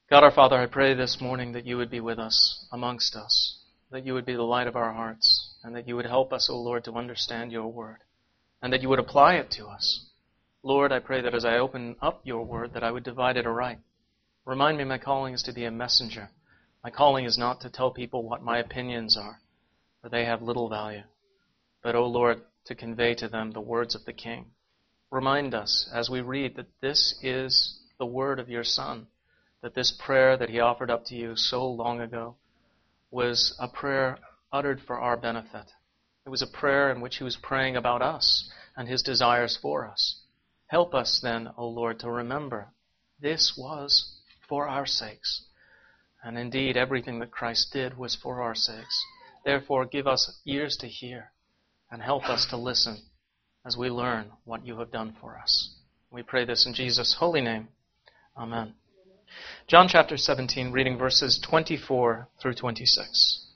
God our Father, I pray this morning that you would be with us, amongst us, that you would be the light of our hearts, and that you would help us, O Lord, to understand your word, and that you would apply it to us. Lord, I pray that as I open up your word, that I would divide it aright. Remind me my calling is to be a messenger. My calling is not to tell people what my opinions are, for they have little value, but, O Lord, to convey to them the words of the King. Remind us as we read that this is the word of your Son, that this prayer that he offered up to you so long ago was a prayer uttered for our benefit. It was a prayer in which he was praying about us and his desires for us. Help us then, O Lord, to remember this was for our sakes. And indeed, everything that Christ did was for our sakes. Therefore, give us ears to hear and help us to listen as we learn what you have done for us. We pray this in Jesus' holy name. Amen. John chapter 17, reading verses 24 through 26.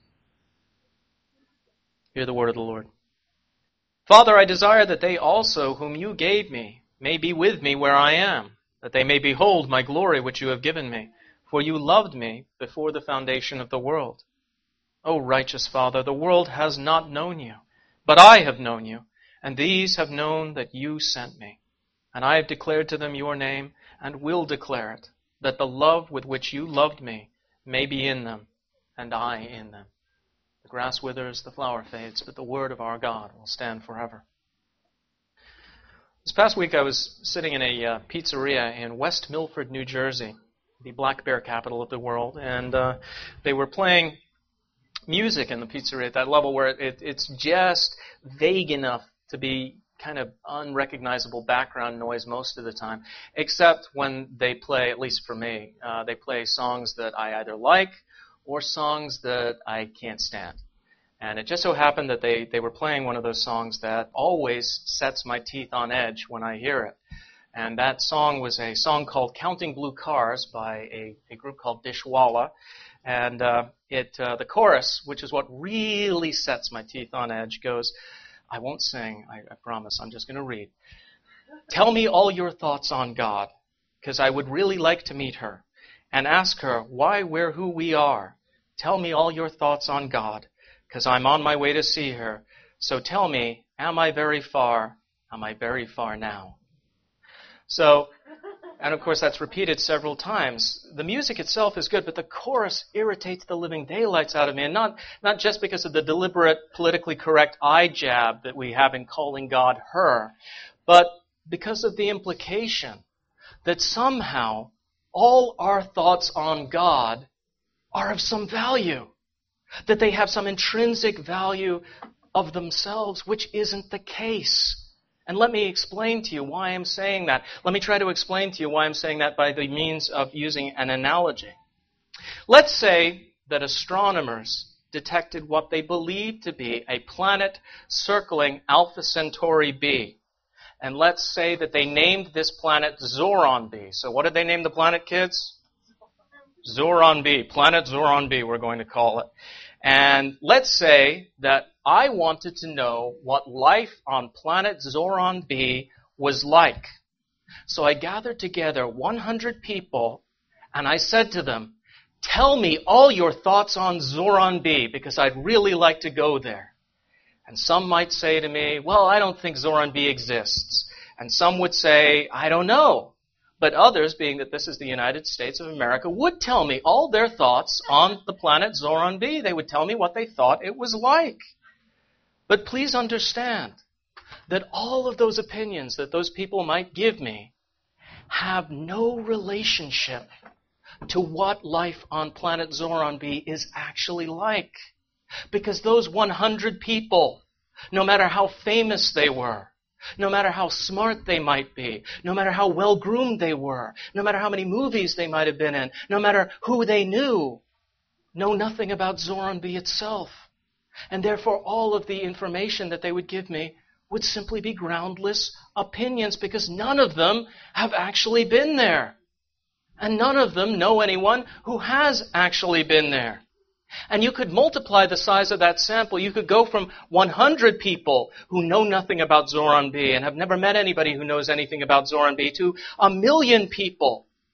Hear the word of the Lord. Father, I desire that they also whom you gave me may be with me where I am, that they may behold my glory which you have given me, for you loved me before the foundation of the world. O righteous Father, the world has not known you, but I have known you, and these have known that you sent me. And I have declared to them your name, and will declare it, that the love with which you loved me may be in them, and I in them. The grass withers, the flower fades, but the word of our God will stand forever. This past week I was sitting in a pizzeria in West Milford, New Jersey, the black bear capital of the world, and they were playing music in the pizzeria at that level where it's just vague enough to be kind of unrecognizable background noise most of the time, except when they play, at least for me, they play songs that I either like or songs that I can't stand. And it just so happened that they were playing one of those songs that always sets my teeth on edge when I hear it. And that song was a song called Counting Blue Cars by a group called Dishwalla. And the chorus, which is what really sets my teeth on edge, goes, I won't sing, I promise, I'm just going to read. Tell me all your thoughts on God, because I would really like to meet her, and ask her why we're who we are. Tell me all your thoughts on God, because I'm on my way to see her. So tell me, am I very far? Am I very far now? So, and of course that's repeated several times. The music itself is good, but the chorus irritates the living daylights out of me. And not just because of the deliberate, politically correct eye jab that we have in calling God her, but because of the implication that somehow all our thoughts on God are of some value. That they have some intrinsic value of themselves, which isn't the case. And let me explain to you why I'm saying that. Let me try to explain to you why I'm saying that by the means of using an analogy. Let's say that astronomers detected what they believed to be a planet circling Alpha Centauri b. And let's say that they named this planet Zoron b. So what did they name the planet, kids? Zoron b. Planet Zoron b, we're going to call it. And let's say that I wanted to know what life on planet Zoron b was like. So I gathered together 100 people, and I said to them, tell me all your thoughts on Zoron b, because I'd really like to go there. And some might say to me, well, I don't think Zoron b exists. And some would say, I don't know. But others, being that this is the United States of America, would tell me all their thoughts on the planet Zoron b. They would tell me what they thought it was like. But please understand that all of those opinions that those people might give me have no relationship to what life on planet Zoron b is actually like. Because those 100 people, no matter how famous they were, no matter how smart they might be, no matter how well-groomed they were, no matter how many movies they might have been in, no matter who they knew, know nothing about Zoron b itself. And therefore all of the information that they would give me would simply be groundless opinions, because none of them have actually been there. And none of them know anyone who has actually been there. And you could multiply the size of that sample. You could go from 100 people who know nothing about Zoron b and have never met anybody who knows anything about Zoron b to 1 million people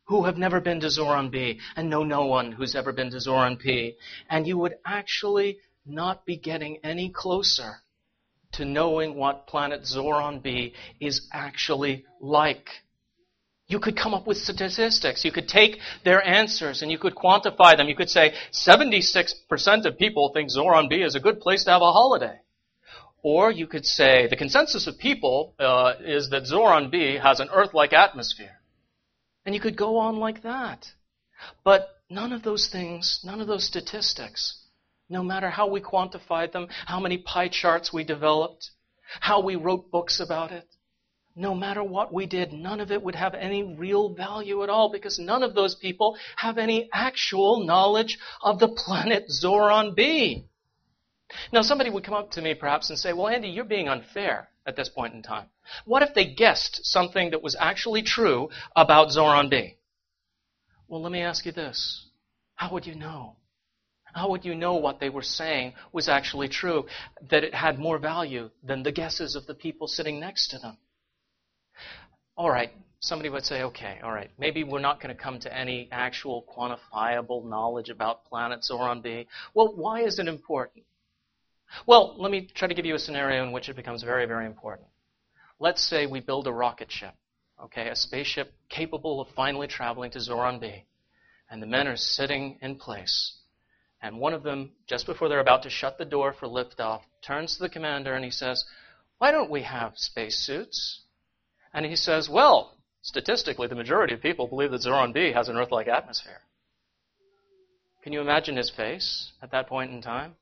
who have never been to Zoran B and know no one who's ever been to Zoran P, and you would actually not be getting any closer to knowing what planet Zoran B is actually like. You could come up with statistics. You could take their answers and you could quantify them. You could say 76% of people think Zoran B is a good place to have a holiday. Or you could say the consensus of people is that Zoran B has an Earth-like atmosphere. And you could go on like that. But none of those things, none of those statistics, no matter how we quantified them, how many pie charts we developed, how we wrote books about it, no matter what we did, none of it would have any real value at all because none of those people have any actual knowledge of the planet Zoran B. Now, somebody would come up to me perhaps and say, well, Andy, you're being unfair at this point in time. What if they guessed something that was actually true about Zoran B? Well, let me ask you this. How would you know? How would you know what they were saying was actually true, that it had more value than the guesses of the people sitting next to them? All right, somebody would say, okay, all right, maybe we're not going to come to any actual quantifiable knowledge about planet Zoran B. Well, why is it important? Well, let me try to give you a scenario in which it becomes very, very important. Let's say we build a rocket ship, okay, a spaceship capable of finally traveling to Zoran B. And the men are sitting in place. And one of them, just before they're about to shut the door for liftoff, turns to the commander and he says, why don't we have spacesuits? And he says, well, statistically, the majority of people believe that Zoran B has an Earth-like atmosphere. Can you imagine his face at that point in time?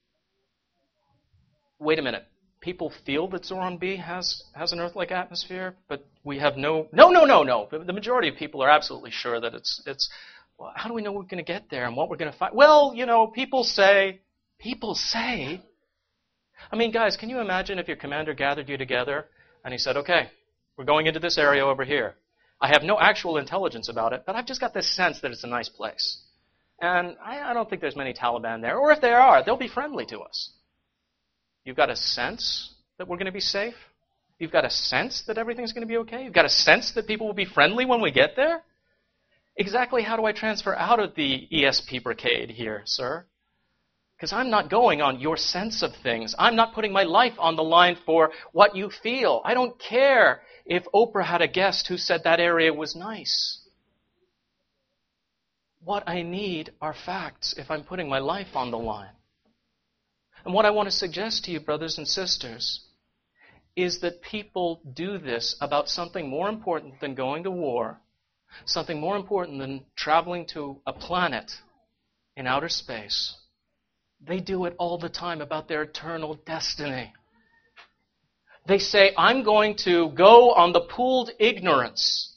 Wait a minute. People feel that Zoran B has an Earth-like atmosphere, but we have no. The majority of people are absolutely sure that it's. Well, how do we know we're going to get there and what we're going to find? Well, people say. I mean, guys, can you imagine if your commander gathered you together and he said, okay, we're going into this area over here. I have no actual intelligence about it, but I've just got this sense that it's a nice place. And I don't think there's many Taliban there, or if there are, they'll be friendly to us. You've got a sense that we're going to be safe? You've got a sense that everything's going to be okay? You've got a sense that people will be friendly when we get there? Exactly how do I transfer out of the ESP brigade here, sir? Because I'm not going on your sense of things. I'm not putting my life on the line for what you feel. I don't care if Oprah had a guest who said that area was nice. What I need are facts if I'm putting my life on the line. And what I want to suggest to you, brothers and sisters, is that people do this about something more important than going to war, something more important than traveling to a planet in outer space. They do it all the time about their eternal destiny. They say, I'm going to go on the pooled ignorance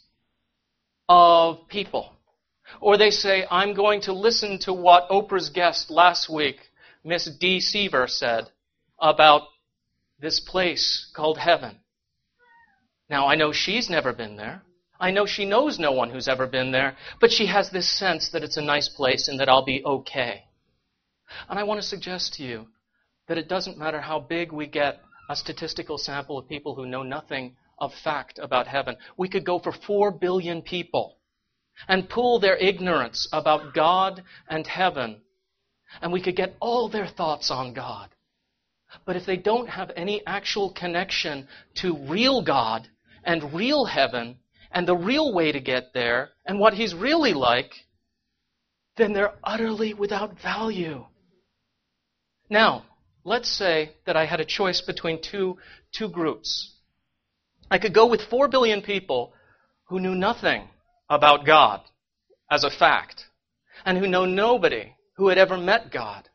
of people. Or they say, I'm going to listen to what Oprah's guest last week, Miss Dee Seaver, said about this place called heaven. Now, I know she's never been there. I know she knows no one who's ever been there, but she has this sense that it's a nice place and that I'll be okay. And I want to suggest to you that it doesn't matter how big we get a statistical sample of people who know nothing of fact about heaven. We could go for 4 billion people and pool their ignorance about God and heaven, and we could get all their thoughts on God. But if they don't have any actual connection to real God and real heaven and the real way to get there and what He's really like, then they're utterly without value. Now, let's say that I had a choice between two groups. I could go with 4 billion people who knew nothing about God as a fact and who know nobody who had ever met God.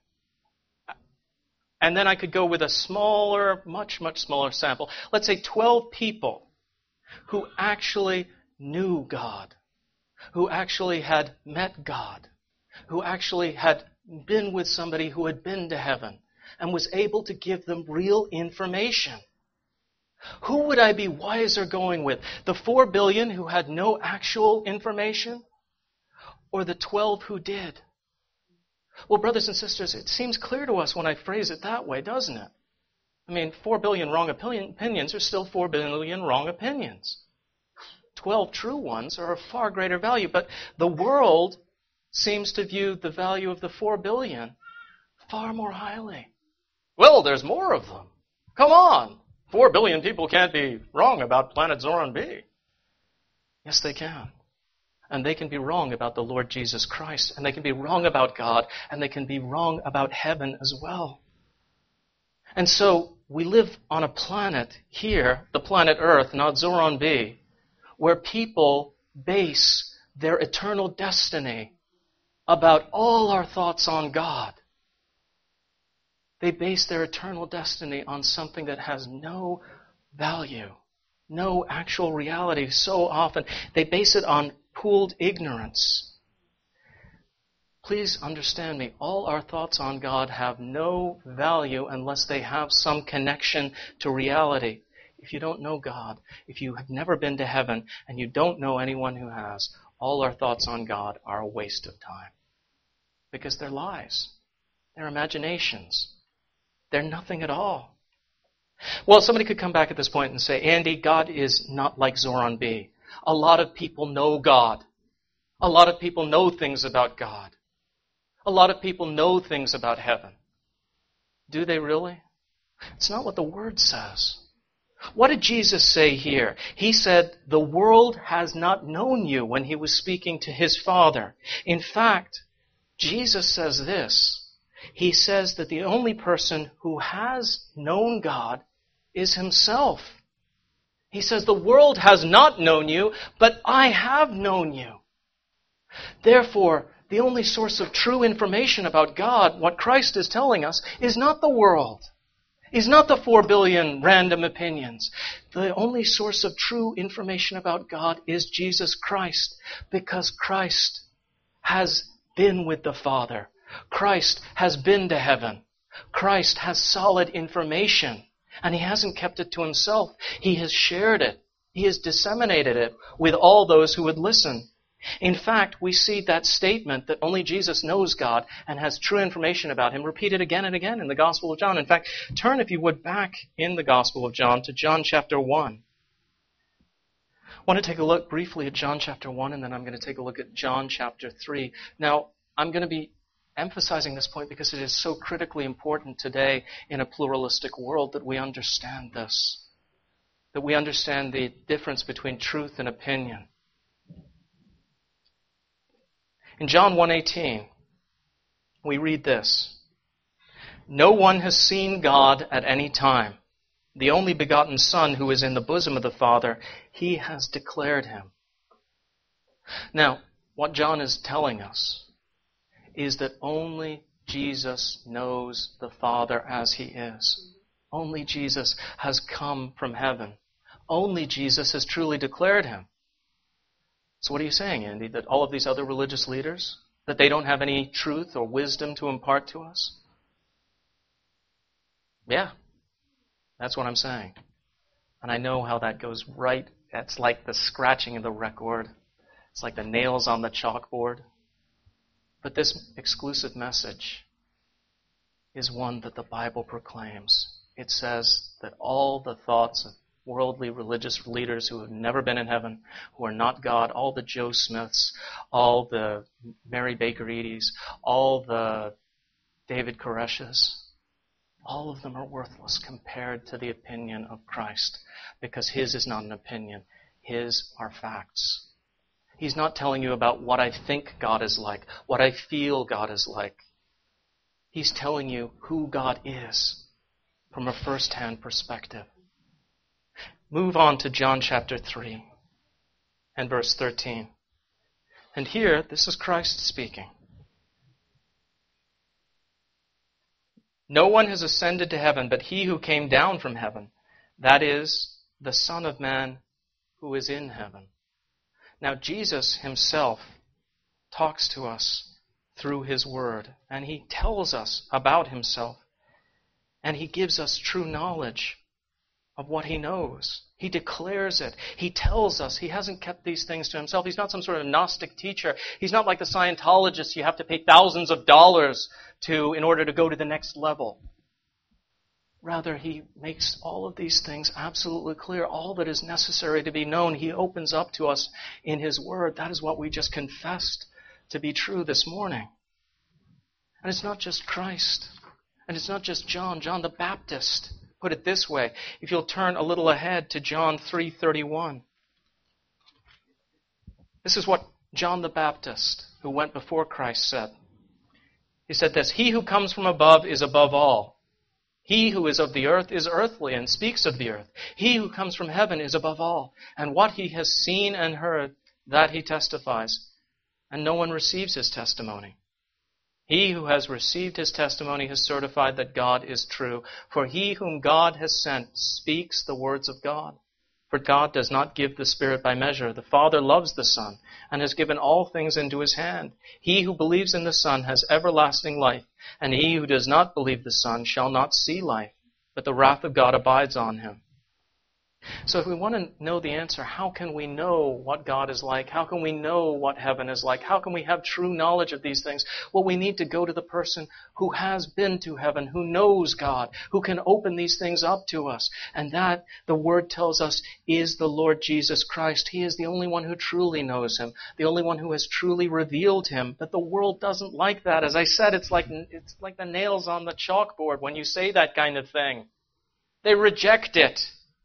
And then I could go with a smaller, much smaller sample. Let's say 12 people who actually knew God, who actually had met God, who actually had been with somebody who had been to heaven and was able to give them real information. Who would I be wiser going with? The 4 billion who had no actual information? Or the 12 who did? Well, brothers and sisters, it seems clear to us when I phrase it that way, doesn't it? I mean, 4 billion wrong opinions are still 4 billion wrong opinions. 12 true ones are of far greater value. But the world seems to view the value of the 4 billion far more highly. Well, there's more of them. Come on. 4 billion people can't be wrong about planet Zoran B. Yes, they can. And they can be wrong about the Lord Jesus Christ. And they can be wrong about God. And they can be wrong about heaven as well. And so we live on a planet here, the planet Earth, not Zoran B, where people base their eternal destiny about all our thoughts on God. They base their eternal destiny on something that has no value, no actual reality. So often they base it on pooled ignorance. Please understand me, all our thoughts on God have no value unless they have some connection to reality. If you don't know God, if you have never been to heaven, and you don't know anyone who has, all our thoughts on God are a waste of time. Because they're lies. They're imaginations. They're nothing at all. Well, somebody could come back at this point and say, Andy, God is not like Zoran B. A lot of people know God. A lot of people know things about God. A lot of people know things about heaven. Do they really? It's not what the Word says. What did Jesus say here? He said, the world has not known you when he was speaking to his Father. In fact, Jesus says this. He says that the only person who has known God is himself. He says, the world has not known you, but I have known you. Therefore, the only source of true information about God, what Christ is telling us, is not the world. Is not the 4 billion random opinions. The only source of true information about God is Jesus Christ, because Christ has been with the Father. Christ has been to heaven. Christ has solid information, and he hasn't kept it to himself. He has shared it. He has disseminated it with all those who would listen. In fact, we see that statement that only Jesus knows God and has true information about him repeated again and again in the Gospel of John. In fact, turn, if you would, back in the Gospel of John to John chapter 1. I want to take a look briefly at John chapter 1, and then I'm going to take a look at John chapter 3. Now, I'm going to be emphasizing this point because it is so critically important today in a pluralistic world that we understand this, that we understand the difference between truth and opinion. In John 1:18, we read this, no one has seen God at any time. The only begotten Son who is in the bosom of the Father, he has declared him. Now, what John is telling us is that only Jesus knows the Father as he is. Only Jesus has come from heaven. Only Jesus has truly declared him. So what are you saying, Andy? That all of these other religious leaders, that they don't have any truth or wisdom to impart to us? Yeah, that's what I'm saying. And I know how that goes right. That's like the scratching of the record. It's like the nails on the chalkboard. But this exclusive message is one that the Bible proclaims. It says that all the thoughts of worldly religious leaders who have never been in heaven, who are not God, all the Joe Smiths, all the Mary Baker Eddies, all the David Koresh's, all of them are worthless compared to the opinion of Christ, because his is not an opinion. His are facts. He's not telling you about what I think God is like, what I feel God is like. He's telling you who God is from a first-hand perspective. Move on to John chapter 3 and verse 13. And here, this is Christ speaking. No one has ascended to heaven but he who came down from heaven, that is, the Son of Man who is in heaven. Now, Jesus himself talks to us through his word, and he tells us about himself, and he gives us true knowledge of what he knows. He declares it. He tells us. He hasn't kept these things to himself. He's not some sort of Gnostic teacher. He's not like the Scientologists you have to pay thousands of dollars to in order to go to the next level. Rather, he makes all of these things absolutely clear. All that is necessary to be known, he opens up to us in his word. That is what we just confessed to be true this morning. And it's not just Christ. And it's not just John the Baptist. Put it this way. If you'll turn a little ahead to John 3:31. This is what John the Baptist, who went before Christ, said. He said this, "He who comes from above is above all. He who is of the earth is earthly and speaks of the earth. He who comes from heaven is above all. And what he has seen and heard, that he testifies. And no one receives his testimony. He who has received his testimony has certified that God is true. For he whom God has sent speaks the words of God. For God does not give the Spirit by measure. The Father loves the Son and has given all things into his hand. He who believes in the Son has everlasting life, and he who does not believe the Son shall not see life, but the wrath of God abides on him." So if we want to know the answer, how can we know what God is like? How can we know what heaven is like? How can we have true knowledge of these things? Well, we need to go to the person who has been to heaven, who knows God, who can open these things up to us. And that, the Word tells us, is the Lord Jesus Christ. He is the only one who truly knows him, the only one who has truly revealed him. But the world doesn't like that. As I said, it's like the nails on the chalkboard when you say that kind of thing. They reject it.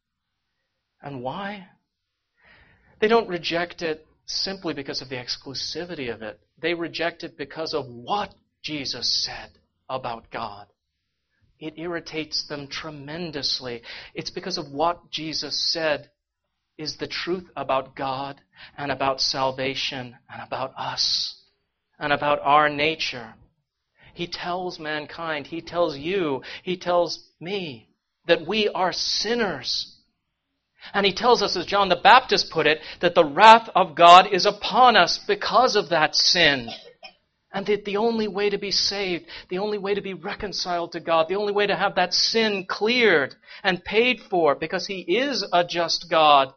And why? They don't reject it simply because of the exclusivity of it. They reject it because of what Jesus said about God. It irritates them tremendously. It's because of what Jesus said is the truth about God and about salvation and about us and about our nature. He tells mankind, he tells you, he tells me that we are sinners. And he tells us, as John the Baptist put it, that the wrath of God is upon us because of that sin. And that the only way to be saved, the only way to be reconciled to God, the only way to have that sin cleared and paid for, because he is a just God,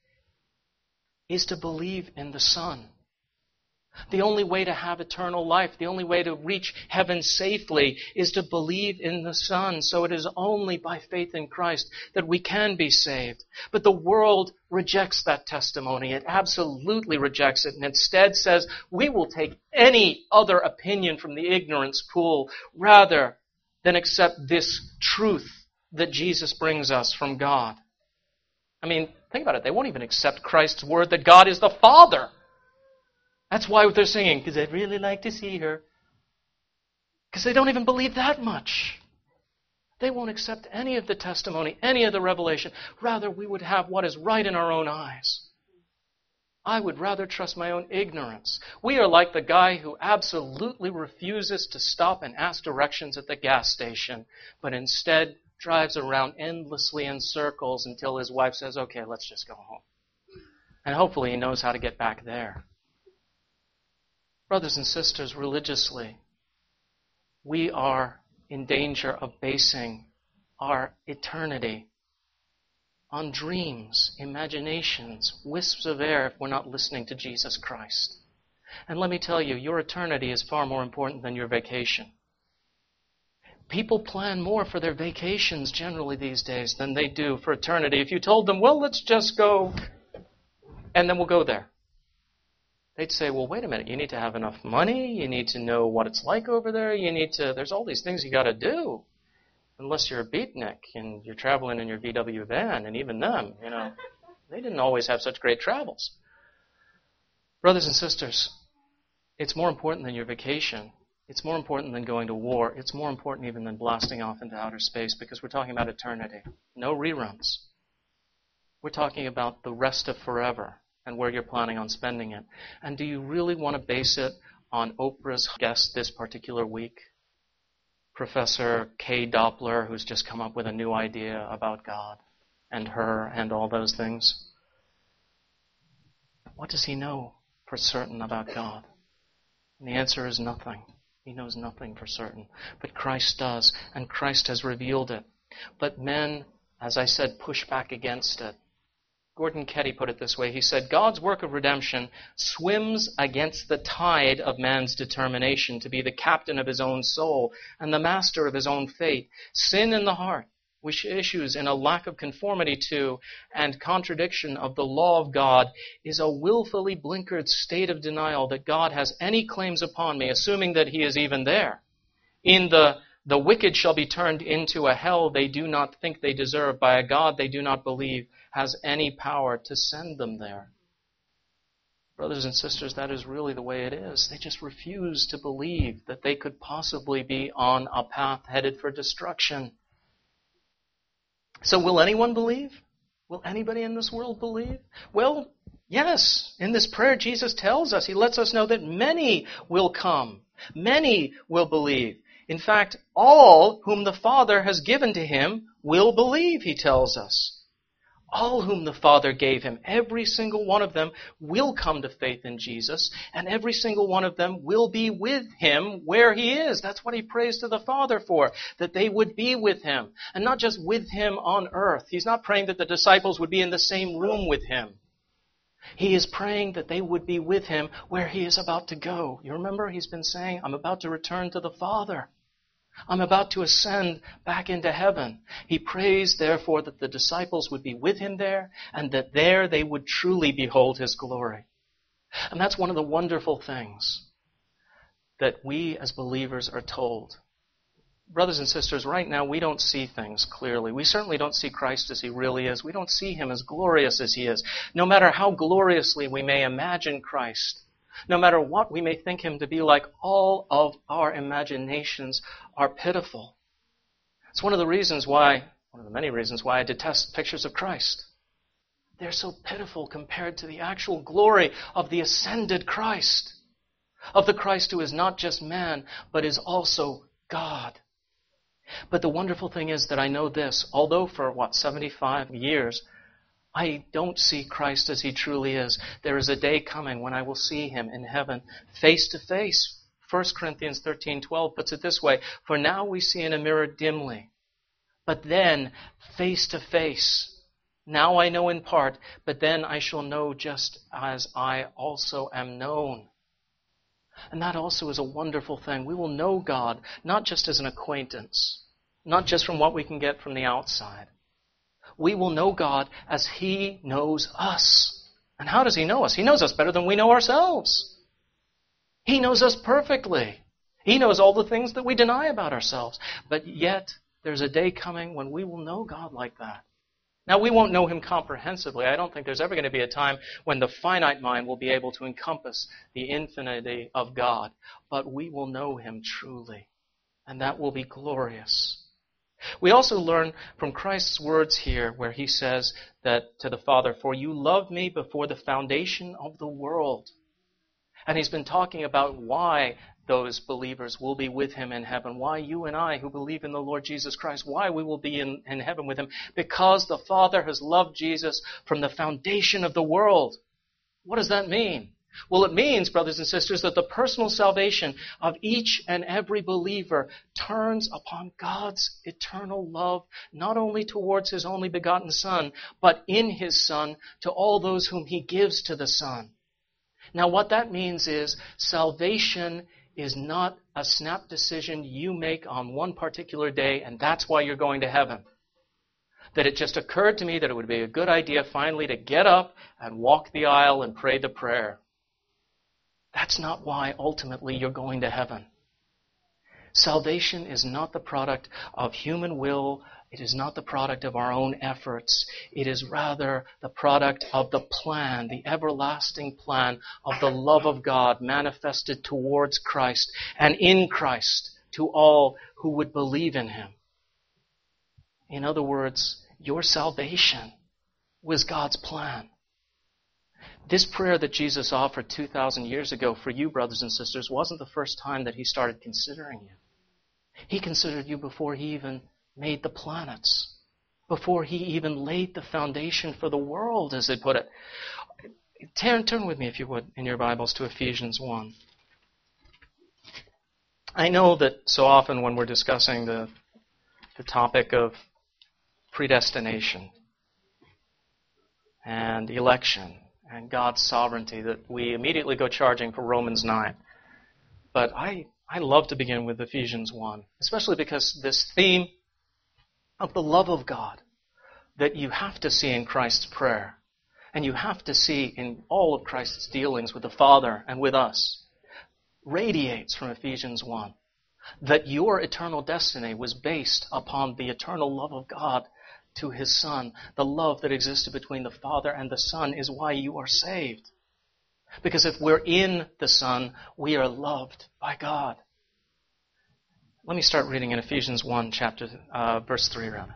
is to believe in the Son. The only way to have eternal life, the only way to reach heaven safely is to believe in the Son. So it is only by faith in Christ that we can be saved. But the world rejects that testimony. It absolutely rejects it and instead says, we will take any other opinion from the ignorance pool rather than accept this truth that Jesus brings us from God. I mean, think about it. They won't even accept Christ's word that God is the Father. That's why they're singing, because I'd really like to see her. Because they don't even believe that much. They won't accept any of the testimony, any of the revelation. Rather, we would have what is right in our own eyes. I would rather trust my own ignorance. We are like the guy who absolutely refuses to stop and ask directions at the gas station, but instead drives around endlessly in circles until his wife says, okay, let's just go home. And hopefully he knows how to get back there. Brothers and sisters, religiously, we are in danger of basing our eternity on dreams, imaginations, wisps of air if we're not listening to Jesus Christ. And let me tell you, your eternity is far more important than your vacation. People plan more for their vacations generally these days than they do for eternity. If you told them, well, let's just go, and then we'll go there. They'd say, well, wait a minute, you need to have enough money, you need to know what it's like over there, there's all these things you got to do. Unless you're a beatnik and you're traveling in your VW van, and even them, they didn't always have such great travels. Brothers and sisters, it's more important than your vacation. It's more important than going to war. It's more important even than blasting off into outer space, because we're talking about eternity. No reruns. We're talking about the rest of forever and where you're planning on spending it. And do you really want to base it on Oprah's guest this particular week? Professor Kay Doppler, who's just come up with a new idea about God and her and all those things. What does he know for certain about God? And the answer is nothing. He knows nothing for certain. But Christ does, and Christ has revealed it. But men, as I said, push back against it. Gordon Ketty put it this way. He said, God's work of redemption swims against the tide of man's determination to be the captain of his own soul and the master of his own fate. Sin in the heart which issues in a lack of conformity to and contradiction of the law of God, is a willfully blinkered state of denial that God has any claims upon me, assuming that he is even there. In the wicked shall be turned into a hell they do not think they deserve, by a God they do not believe has any power to send them there. Brothers and sisters, that is really the way it is. They just refuse to believe that they could possibly be on a path headed for destruction. So will anyone believe? Will anybody in this world believe? Well, yes. In this prayer, Jesus tells us, he lets us know that many will come. Many will believe. In fact, all whom the Father has given to him will believe, he tells us. All whom the Father gave him, every single one of them will come to faith in Jesus, and every single one of them will be with him where he is. That's what he prays to the Father for, that they would be with him, and not just with him on earth. He's not praying that the disciples would be in the same room with him. He is praying that they would be with him where he is about to go. You remember, he's been saying, I'm about to return to the Father. I'm about to ascend back into heaven. He prays, therefore, that the disciples would be with him there, and that there they would truly behold his glory. And that's one of the wonderful things that we as believers are told. Brothers and sisters, right now we don't see things clearly. We certainly don't see Christ as he really is. We don't see him as glorious as he is. No matter how gloriously we may imagine Christ, no matter what we may think him to be like, all of our imaginations are pitiful. It's one of the many reasons why I detest pictures of Christ. They're so pitiful compared to the actual glory of the ascended Christ, of the Christ who is not just man, but is also God. But the wonderful thing is that I know this, although for 75 years, I don't see Christ as he truly is. There is a day coming when I will see him in heaven face to face. 1 Corinthians 13:12 puts it this way, for now we see in a mirror dimly, but then face to face. Now I know in part, but then I shall know just as I also am known. And that also is a wonderful thing. We will know God not just as an acquaintance, not just from what we can get from the outside. We will know God as he knows us. And how does he know us? He knows us better than we know ourselves. He knows us perfectly. He knows all the things that we deny about ourselves. But yet, there's a day coming when we will know God like that. Now, we won't know him comprehensively. I don't think there's ever going to be a time when the finite mind will be able to encompass the infinity of God. But we will know him truly. And that will be glorious. We also learn from Christ's words here where he says that to the Father, for you loved me before the foundation of the world. And he's been talking about why those believers will be with him in heaven, why you and I who believe in the Lord Jesus Christ, why we will be in heaven with him, because the Father has loved Jesus from the foundation of the world. What does that mean? Well, it means, brothers and sisters, that the personal salvation of each and every believer turns upon God's eternal love, not only towards his only begotten Son, but in his Son to all those whom he gives to the Son. Now, what that means is salvation is not a snap decision you make on one particular day, and that's why you're going to heaven. That it just occurred to me that it would be a good idea finally to get up and walk the aisle and pray the prayer. That's not why ultimately you're going to heaven. Salvation is not the product of human will. It is not the product of our own efforts. It is rather the product of the plan, the everlasting plan of the love of God manifested towards Christ and in Christ to all who would believe in him. In other words, your salvation was God's plan. This prayer that Jesus offered 2,000 years ago for you, brothers and sisters, wasn't the first time that he started considering you. He considered you before he even made the planets, before he even laid the foundation for the world, as they put it. Turn with me, if you would, in your Bibles to Ephesians 1. I know that so often when we're discussing the topic of predestination and election and God's sovereignty, that we immediately go charging for Romans 9. But I love to begin with Ephesians 1, especially because this theme of the love of God that you have to see in Christ's prayer, and you have to see in all of Christ's dealings with the Father and with us, radiates from Ephesians 1. That your eternal destiny was based upon the eternal love of God to His Son. The love that existed between the Father and the Son is why you are saved. Because if we're in the Son, we are loved by God. Let me start reading in Ephesians 1, verse 3 rather.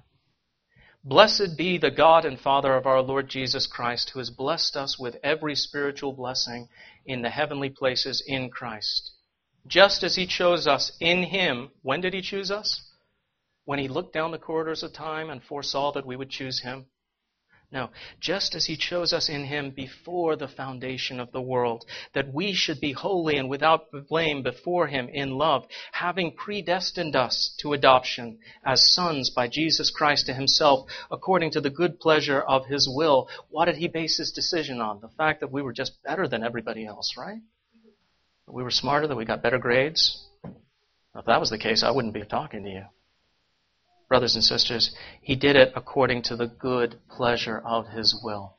Blessed be the God and Father of our Lord Jesus Christ, who has blessed us with every spiritual blessing in the heavenly places in Christ. Just as He chose us in Him. When did He choose us? When He looked down the corridors of time and foresaw that we would choose Him? No, just as He chose us in Him before the foundation of the world, that we should be holy and without blame before Him in love, having predestined us to adoption as sons by Jesus Christ to Himself, according to the good pleasure of His will. What did He base His decision on? The fact that we were just better than everybody else, right? That we were smarter, that we got better grades? If that was the case, I wouldn't be talking to you. Brothers and sisters, He did it according to the good pleasure of His will,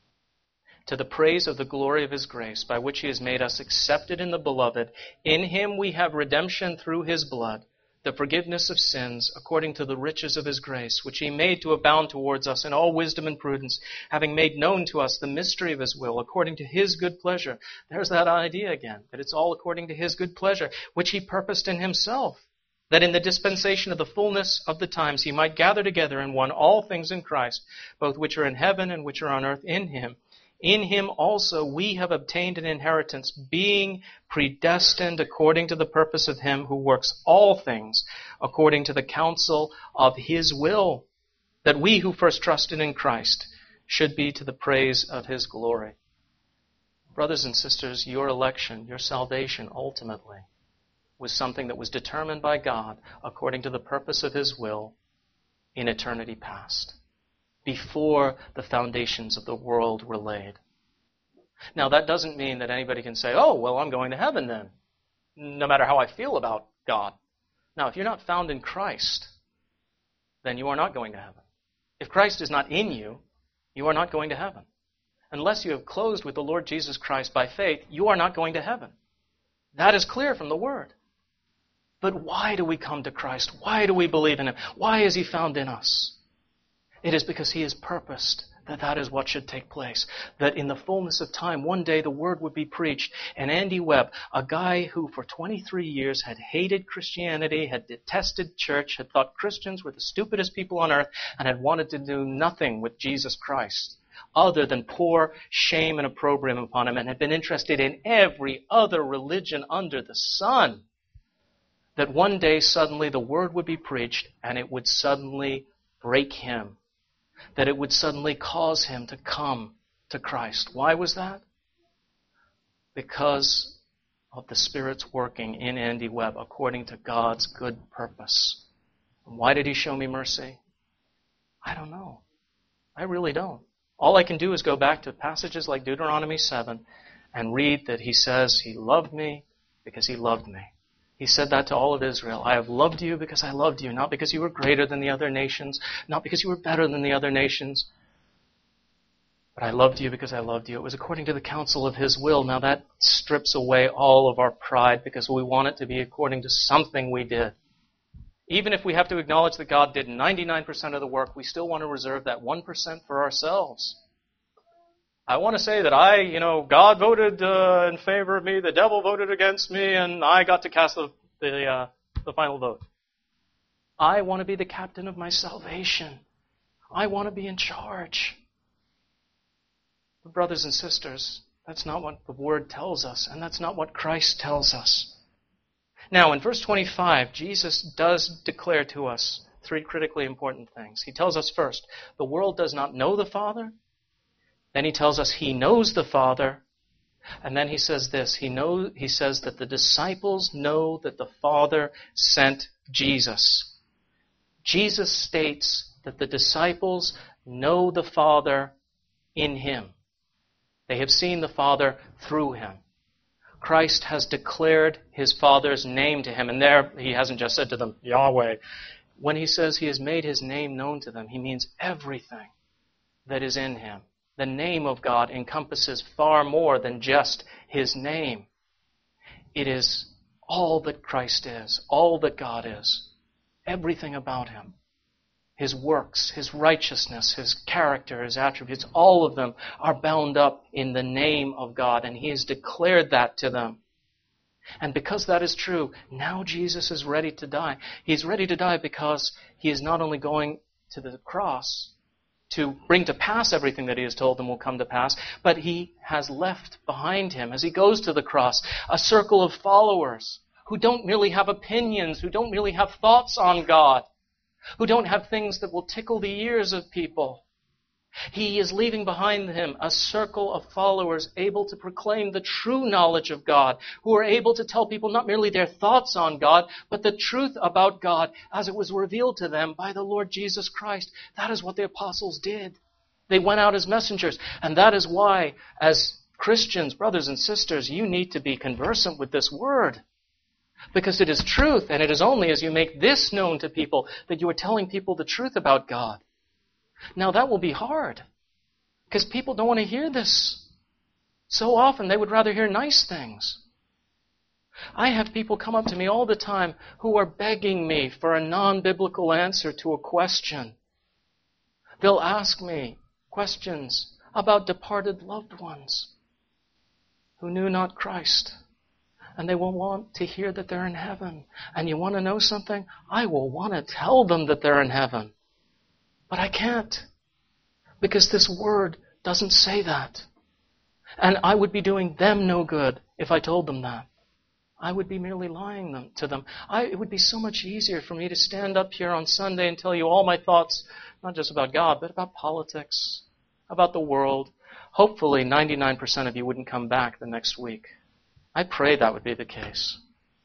to the praise of the glory of His grace, by which He has made us accepted in the Beloved. In Him we have redemption through His blood, the forgiveness of sins, according to the riches of His grace, which He made to abound towards us in all wisdom and prudence, having made known to us the mystery of His will, according to His good pleasure. There's that idea again, that it's all according to His good pleasure, which He purposed in Himself, that in the dispensation of the fullness of the times He might gather together in one all things in Christ, both which are in heaven and which are on earth in Him. In Him also we have obtained an inheritance, being predestined according to the purpose of Him who works all things according to the counsel of His will, that we who first trusted in Christ should be to the praise of His glory. Brothers and sisters, your election, your salvation ultimately was something that was determined by God according to the purpose of His will in eternity past, before the foundations of the world were laid. Now, that doesn't mean that anybody can say, oh, well, I'm going to heaven then, no matter how I feel about God. Now, if you're not found in Christ, then you are not going to heaven. If Christ is not in you, you are not going to heaven. Unless you have closed with the Lord Jesus Christ by faith, you are not going to heaven. That is clear from the Word. But why do we come to Christ? Why do we believe in Him? Why is He found in us? It is because He has purposed that that is what should take place. That in the fullness of time, one day the Word would be preached. And Andy Webb, a guy who for 23 years had hated Christianity, had detested church, had thought Christians were the stupidest people on earth, and had wanted to do nothing with Jesus Christ other than pour shame and opprobrium upon Him, and had been interested in every other religion under the sun, that one day suddenly the Word would be preached and it would suddenly break him, that it would suddenly cause him to come to Christ. Why was that? Because of the Spirit's working in Andy Webb according to God's good purpose. And why did He show me mercy? I don't know. I really don't. All I can do is go back to passages like Deuteronomy 7 and read that He says He loved me because He loved me. He said that to all of Israel. I have loved you because I loved you, not because you were greater than the other nations, not because you were better than the other nations, but I loved you because I loved you. It was according to the counsel of His will. Now that strips away all of our pride because we want it to be according to something we did. Even if we have to acknowledge that God did 99% of the work, we still want to reserve that 1% for ourselves. I want to say that God voted in favor of me, the devil voted against me, and I got to cast the final vote. I want to be the captain of my salvation. I want to be in charge. But brothers and sisters, that's not what the Word tells us, and that's not what Christ tells us. Now, in verse 25, Jesus does declare to us three critically important things. He tells us first, the world does not know the Father. Then He tells us He knows the Father. And then He says this, He says that the disciples know that the Father sent Jesus. Jesus states that the disciples know the Father in Him. They have seen the Father through Him. Christ has declared His Father's name to him. And there, He hasn't just said to them, Yahweh. When he says he has made his name known to them, he means everything that is in him. The name of God encompasses far more than just his name. It is all that Christ is, all that God is, everything about him. His works, his righteousness, his character, his attributes, all of them are bound up in the name of God, and he has declared that to them. And because that is true, now Jesus is ready to die. He's ready to die because he is not only going to the cross to bring to pass everything that he has told them will come to pass, but he has left behind him, as he goes to the cross, a circle of followers who don't merely have opinions, who don't merely have thoughts on God, who don't have things that will tickle the ears of people. He is leaving behind him a circle of followers able to proclaim the true knowledge of God, who are able to tell people not merely their thoughts on God, but the truth about God as it was revealed to them by the Lord Jesus Christ. That is what the apostles did. They went out as messengers, and that is why, as Christians, brothers and sisters, you need to be conversant with this word. Because it is truth, and it is only as you make this known to people that you are telling people the truth about God. Now that will be hard, because people don't want to hear this. So often they would rather hear nice things. I have people come up to me all the time who are begging me for a non-biblical answer to a question. They'll ask me questions about departed loved ones who knew not Christ. And they will want to hear that they're in heaven. And you want to know something? I will want to tell them that they're in heaven. But I can't. Because this word doesn't say that. And I would be doing them no good if I told them that. I would be merely lying to them. It would be so much easier for me to stand up here on Sunday and tell you all my thoughts, not just about God, but about politics, about the world. Hopefully 99% of you wouldn't come back the next week. I pray that would be the case.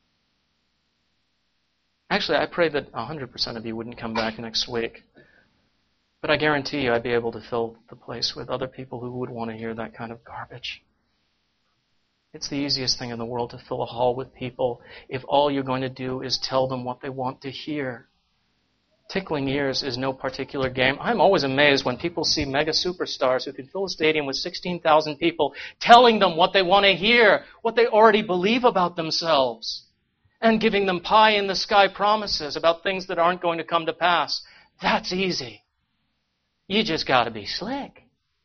Actually, I pray that 100% of you wouldn't come back next week. But I guarantee you I'd be able to fill the place with other people who would want to hear that kind of garbage. It's the easiest thing in the world to fill a hall with people if all you're going to do is tell them what they want to hear. Tickling ears is no particular game. I'm always amazed when people see mega superstars who can fill a stadium with 16,000 people telling them what they want to hear, what they already believe about themselves, and giving them pie-in-the-sky promises about things that aren't going to come to pass. That's easy. You just got to be slick.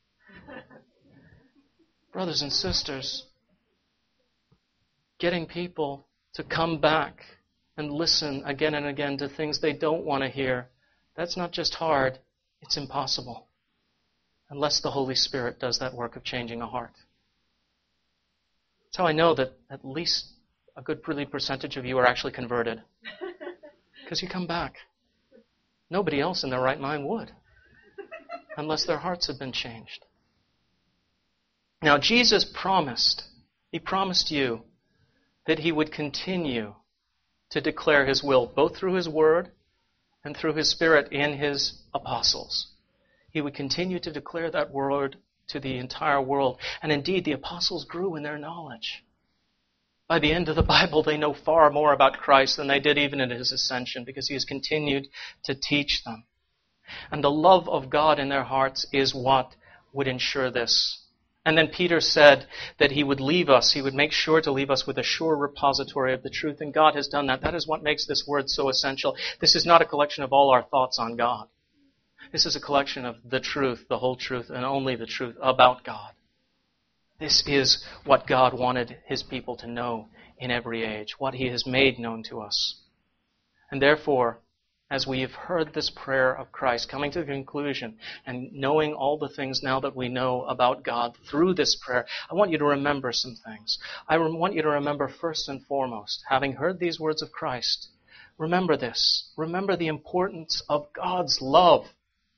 Brothers and sisters, getting people to come back and listen again and again to things they don't want to hear, that's not just hard, it's impossible. Unless the Holy Spirit does that work of changing a heart. That's how I know that at least a good percentage of you are actually converted. Because you come back. Nobody else in their right mind would. Unless their hearts have been changed. Now, Jesus promised, He promised you that He would continue to declare His will, both through His Word and through His Spirit in His apostles. He would continue to declare that word to the entire world. And indeed, the apostles grew in their knowledge. By the end of the Bible, they know far more about Christ than they did even in His ascension, because He has continued to teach them. And the love of God in their hearts is what would ensure this. And then Peter said that he would leave us, he would make sure to leave us with a sure repository of the truth. And God has done that. That is what makes this word so essential. This is not a collection of all our thoughts on God. This is a collection of the truth, the whole truth, and only the truth about God. This is what God wanted His people to know in every age, what He has made known to us. And therefore, as we have heard this prayer of Christ coming to the conclusion and knowing all the things now that we know about God through this prayer, I want you to remember some things. I want you to remember first and foremost, having heard these words of Christ, remember this. Remember the importance of God's love.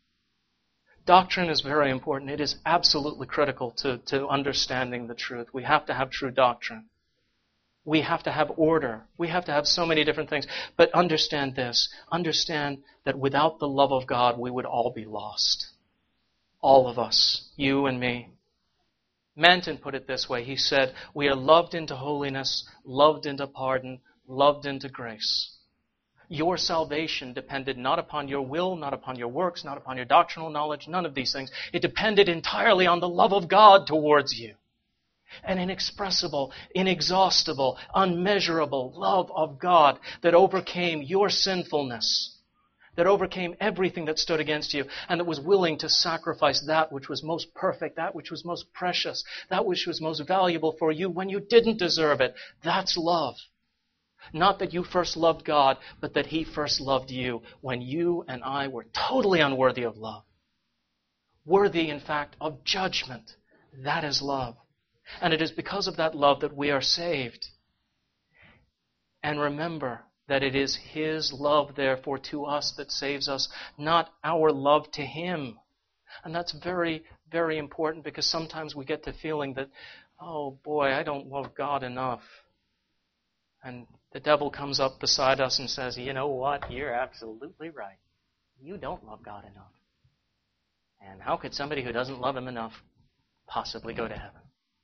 Doctrine is very important. It is absolutely critical to understanding the truth. We have to have true doctrine. We have to have order. We have to have so many different things. But understand this. Understand that without the love of God, we would all be lost. All of us. You and me. Manton put it this way. He said, we are loved into holiness, loved into pardon, loved into grace. Your salvation depended not upon your will, not upon your works, not upon your doctrinal knowledge, none of these things. It depended entirely on the love of God towards you. An inexpressible, inexhaustible, unmeasurable love of God that overcame your sinfulness, that overcame everything that stood against you, and that was willing to sacrifice that which was most perfect, that which was most precious, that which was most valuable for you when you didn't deserve it. That's love. Not that you first loved God, but that He first loved you when you and I were totally unworthy of love. Worthy, in fact, of judgment. That is love. And it is because of that love that we are saved. And remember that it is His love, therefore, to us that saves us, not our love to Him. And that's very, very important, because sometimes we get the feeling that, oh boy, I don't love God enough. And the devil comes up beside us and says, you know what, you're absolutely right. You don't love God enough. And how could somebody who doesn't love Him enough possibly go to heaven?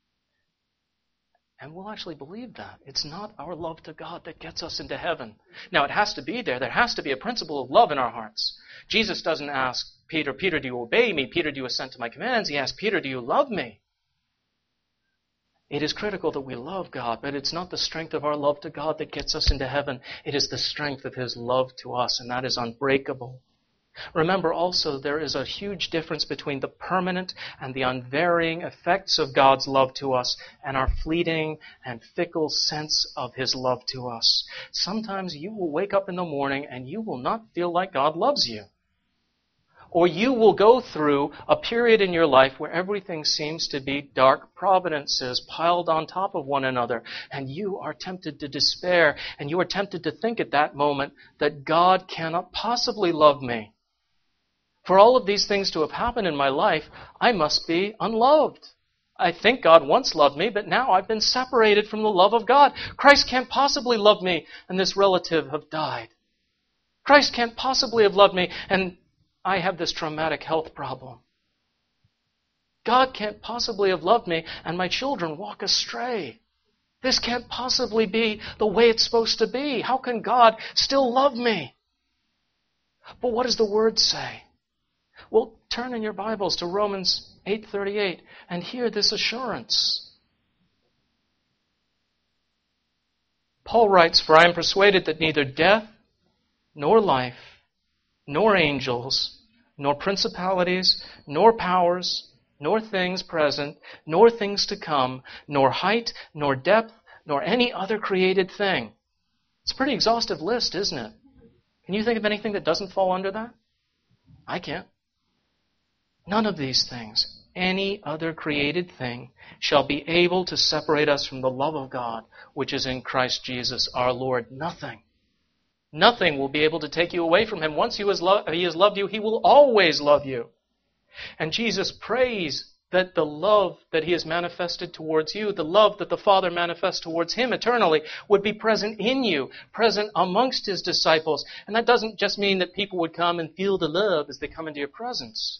And we'll actually believe that. It's not our love to God that gets us into heaven. Now, it has to be there. There has to be a principle of love in our hearts. Jesus doesn't ask Peter, Peter, do you obey me? Peter, do you assent to my commands? He asks, Peter, do you love me? It is critical that we love God, but it's not the strength of our love to God that gets us into heaven. It is the strength of His love to us, and that is unbreakable. Remember also, there is a huge difference between the permanent and the unvarying effects of God's love to us and our fleeting and fickle sense of His love to us. Sometimes you will wake up in the morning and you will not feel like God loves you. Or you will go through a period in your life where everything seems to be dark providences piled on top of one another, and you are tempted to despair, and you are tempted to think at that moment that God cannot possibly love me. For all of these things to have happened in my life, I must be unloved. I think God once loved me, but now I've been separated from the love of God. Christ can't possibly love me, and this relative have died. Christ can't possibly have loved me, and I have this traumatic health problem. God can't possibly have loved me, and my children walk astray. This can't possibly be the way it's supposed to be. How can God still love me? But what does the Word say? Well, turn in your Bibles to Romans 8:38 and hear this assurance. Paul writes, "For I am persuaded that neither death, nor life, nor angels, nor principalities, nor powers, nor things present, nor things to come, nor height, nor depth, nor any other created thing." It's a pretty exhaustive list, isn't it? Can you think of anything that doesn't fall under that? I can't. None of these things, any other created thing, shall be able to separate us from the love of God, which is in Christ Jesus our Lord. Nothing. Nothing will be able to take you away from Him. Once He has loved you, He will always love you. And Jesus prays that the love that He has manifested towards you, the love that the Father manifests towards Him eternally, would be present in you, present amongst His disciples. And that doesn't just mean that people would come and feel the love as they come into your presence,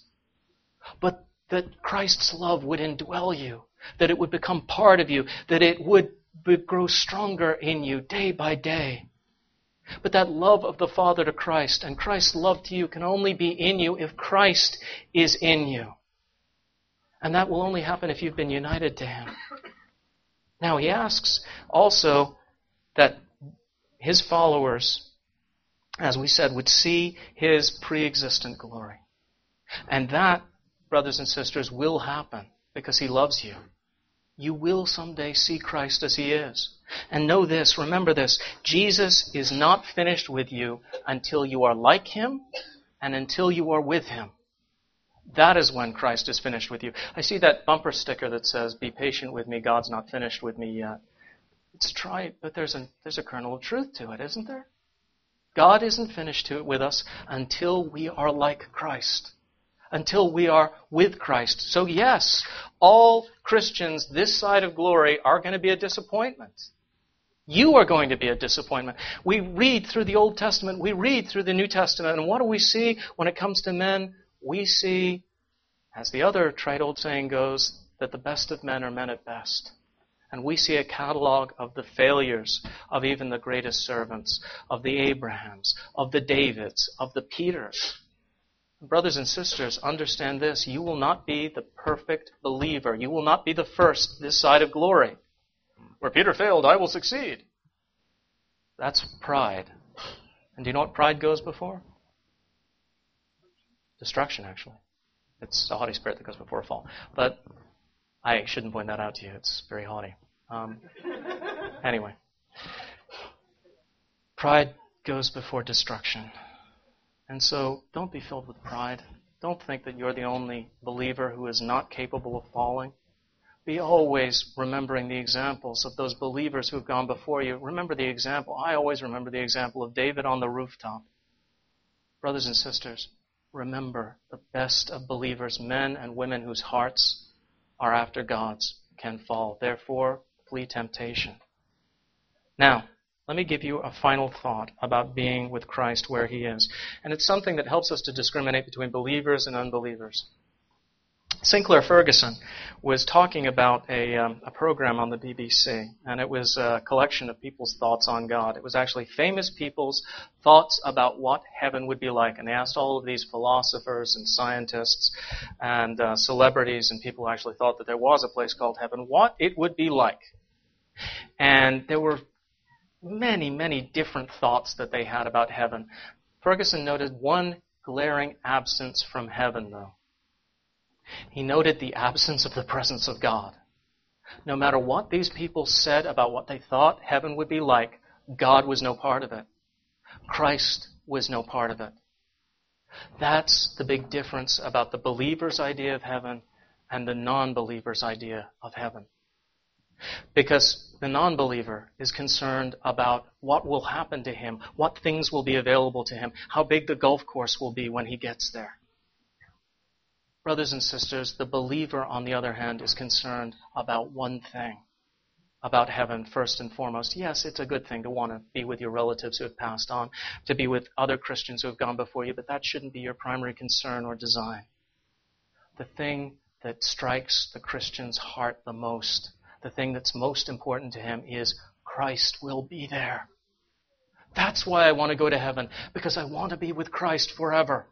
but that Christ's love would indwell you, that it would become part of you, that it would grow stronger in you day by day. But that love of the Father to Christ and Christ's love to you can only be in you if Christ is in you. And that will only happen if you've been united to Him. Now, He asks also that His followers, as we said, would see His pre-existent glory. And that, brothers and sisters, will happen because He loves you. You will someday see Christ as He is. And know this, remember this, Jesus is not finished with you until you are like Him and until you are with Him. That is when Christ is finished with you. I see that bumper sticker that says, "Be patient with me, God's not finished with me yet." It's trite, but there's a kernel of truth to it, isn't there? God isn't finished with us until we are like Christ. Until we are with Christ. So yes, all Christians this side of glory are going to be a disappointment. You are going to be a disappointment. We read through the Old Testament, we read through the New Testament, and what do we see when it comes to men? We see, as the other trite old saying goes, that the best of men are men at best. And we see a catalog of the failures of even the greatest servants, of the Abrahams, of the Davids, of the Peters. Brothers and sisters, understand this. You will not be the perfect believer. You will not be the first this side of glory. Where Peter failed, I will succeed. That's pride. And do you know what pride goes before? Destruction, actually. It's the haughty spirit that goes before a fall. But I shouldn't point that out to you. It's very haughty. Anyway. Pride goes before destruction. And so don't be filled with pride. Don't think that you're the only believer who is not capable of falling. Be always remembering the examples of those believers who have gone before you. Remember the example. I always remember the example of David on the rooftop. Brothers and sisters, remember the best of believers, men and women whose hearts are after God's, can fall. Therefore, flee temptation. Now, let me give you a final thought about being with Christ where He is. And it's something that helps us to discriminate between believers and unbelievers. Sinclair Ferguson was talking about a program on the BBC, and it was a collection of people's thoughts on God. It was actually famous people's thoughts about what heaven would be like. And they asked all of these philosophers and scientists and celebrities and people who actually thought that there was a place called heaven, what it would be like. And there were many, many different thoughts that they had about heaven. Ferguson noted one glaring absence from heaven, though. He noted the absence of the presence of God. No matter what these people said about what they thought heaven would be like, God was no part of it. Christ was no part of it. That's the big difference about the believer's idea of heaven and the non-believer's idea of heaven. Because the non-believer is concerned about what will happen to him, what things will be available to him, how big the golf course will be when he gets there. Brothers and sisters, the believer, on the other hand, is concerned about one thing, about heaven first and foremost. Yes, it's a good thing to want to be with your relatives who have passed on, to be with other Christians who have gone before you, but that shouldn't be your primary concern or design. The thing that strikes the Christian's heart the most, the thing that's most important to him is Christ will be there. That's why I want to go to heaven, because I want to be with Christ forever.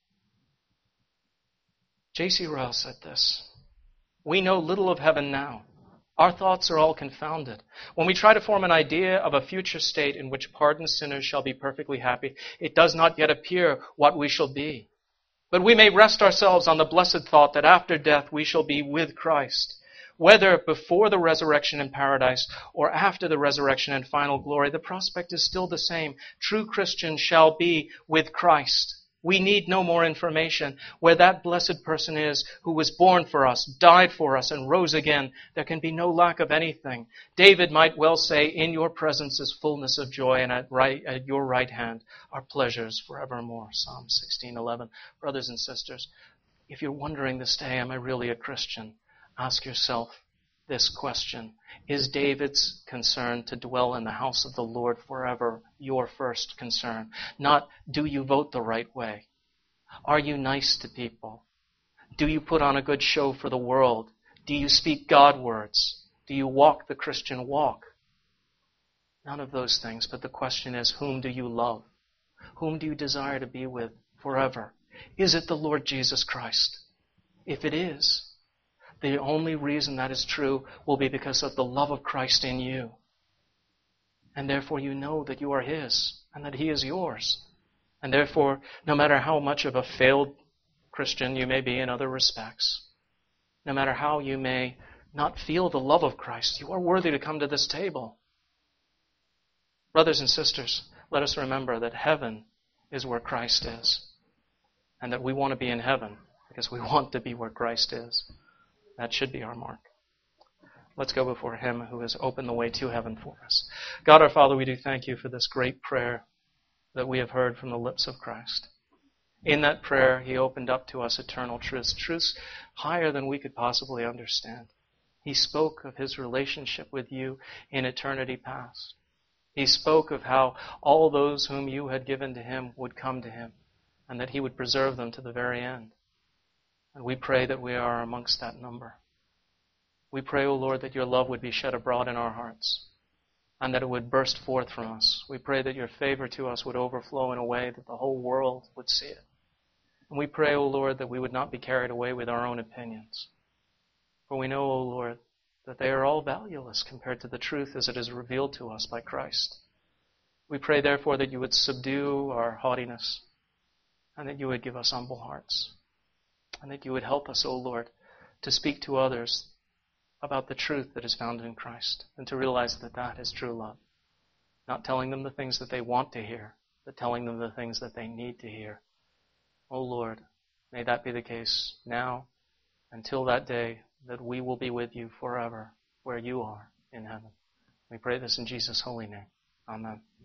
J.C. Ryle said this: we know little of heaven now. Our thoughts are all confounded. When we try to form an idea of a future state in which pardoned sinners shall be perfectly happy, it does not yet appear what we shall be. But we may rest ourselves on the blessed thought that after death we shall be with Christ. Whether before the resurrection in paradise or after the resurrection in final glory, the prospect is still the same. True Christians shall be with Christ. We need no more information. Where that blessed person is who was born for us, died for us, and rose again, there can be no lack of anything. David might well say, in your presence is fullness of joy, and at your right hand are pleasures forevermore. Psalm 16:11. Brothers and sisters, if you're wondering this day, am I really a Christian? Ask yourself this question: is David's concern to dwell in the house of the Lord forever your first concern? Not, do you vote the right way? Are you nice to people? Do you put on a good show for the world? Do you speak God words? Do you walk the Christian walk? None of those things, but the question is, whom do you love? Whom do you desire to be with forever? Is it the Lord Jesus Christ? If it is, the only reason that is true will be because of the love of Christ in you. And therefore you know that you are His and that He is yours. And therefore, no matter how much of a failed Christian you may be in other respects, no matter how you may not feel the love of Christ, you are worthy to come to this table. Brothers and sisters, let us remember that heaven is where Christ is, and that we want to be in heaven because we want to be where Christ is. That should be our mark. Let's go before Him who has opened the way to heaven for us. God our Father, we do thank You for this great prayer that we have heard from the lips of Christ. In that prayer, He opened up to us eternal truths, truths higher than we could possibly understand. He spoke of His relationship with You in eternity past. He spoke of how all those whom You had given to Him would come to Him, and that He would preserve them to the very end. And we pray that we are amongst that number. We pray, O Lord, that your love would be shed abroad in our hearts and that it would burst forth from us. We pray that your favor to us would overflow in a way that the whole world would see it. And we pray, O Lord, that we would not be carried away with our own opinions. For we know, O Lord, that they are all valueless compared to the truth as it is revealed to us by Christ. We pray, therefore, that you would subdue our haughtiness and that you would give us humble hearts and that you would help us, O Lord, to speak to others about the truth that is found in Christ and to realize that that is true love. Not telling them the things that they want to hear, but telling them the things that they need to hear. O Lord, may that be the case now until that day that we will be with you forever where you are in heaven. We pray this in Jesus' holy name. Amen.